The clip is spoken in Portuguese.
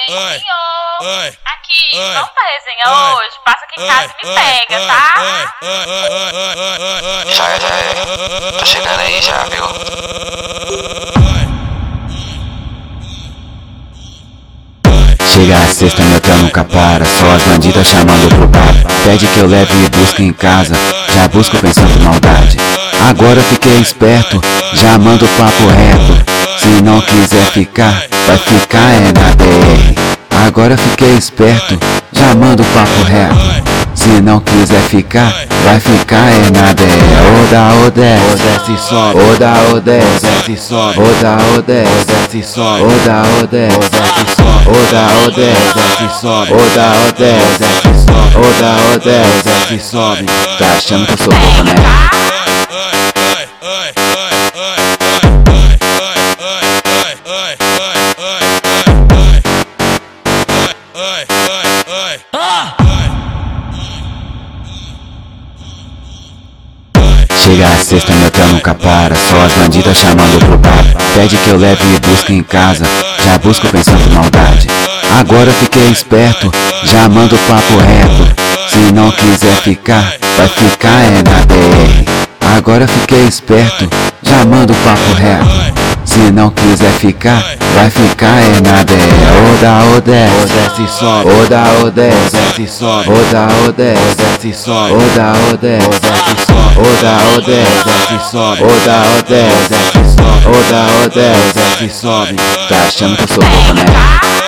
Beijinho. Aqui, vamos pra resenha hoje? Passa aqui em casa e me pega, tá? Já. Tô chegando aí já, viu? Chega a sexta, meu trem nunca para. Só as bandidas chamando pro bar. Pede que eu leve e busque em casa. Já busco pensando maldade. Agora eu fiquei esperto, já mando papo reto. Se não quiser ficar, vai ficar é na BR. Agora eu fiquei esperto, já mando papo reto. Se não quiser ficar, vai ficar é na BR. Oda, desce, sobe. Oda, desce, sobe. Oda, desce, sobe. Oda, desce, sobe. Oda, desce, sobe. Oda, desce, sobe. Oda, desce, sobe. Tá achando que eu sou bobo, né? Chega a sexta, meu trem nunca para. Só as bandidas chamando pro bar. Pede que eu leve e busque em casa. Já busco pensando maldade. Agora eu fiquei esperto, já mando papo reto. Se não quiser ficar, vai ficar é na BR. Agora eu fiquei esperto, já mando papo reto. Se não quiser ficar, vai ficar é na BR. Oda, desce, sobe. Oda, desce, sobe. Oda, desce, sobe. Oda, desce, sobe. Oda, desce, sobe. Oda, desce, sobe. Oda, desce, sobe. Tá achando que eu sou bobo, né?